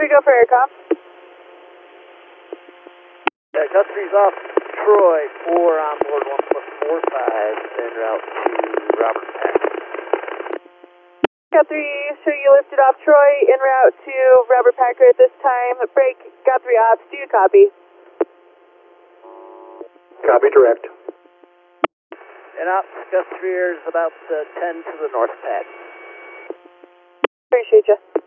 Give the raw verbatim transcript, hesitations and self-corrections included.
three, go for aircom. Yeah, Cut three's off Troy, four on board, one plus four, five, en route to Robert Pack. Got three, so you lifted off Troy, en route to Robert Packer at this time. Break, got three ops, do you copy? Copy direct. And ops, Gus three is about uh, ten to the north pad. Appreciate you.